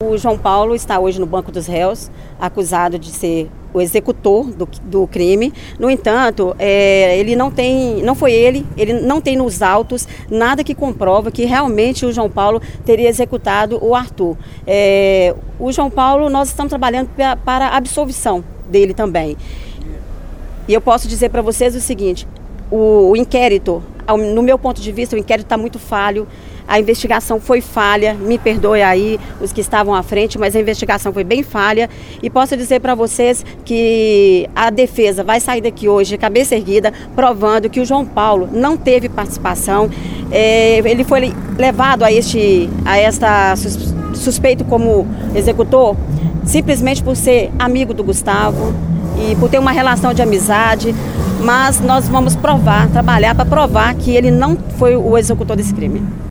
o João Paulo está hoje no banco dos réus, acusado de ser o executor do crime. No entanto, ele não foi ele não tem nos autos nada que comprova que realmente o João Paulo teria executado o Arthur. O João Paulo, nós estamos trabalhando para a absolvição dele também. E eu posso dizer para vocês o seguinte: o inquérito, no meu ponto de vista, o inquérito está muito falho. A investigação foi falha, me perdoe aí os que estavam à frente, mas a investigação foi bem falha. E posso dizer para vocês que a defesa vai sair daqui hoje, cabeça erguida, provando que o João Paulo não teve participação. Ele foi levado a esta suspeito como executor simplesmente por ser amigo do Gustavo e por ter uma relação de amizade. Mas nós vamos trabalhar para provar que ele não foi o executor desse crime.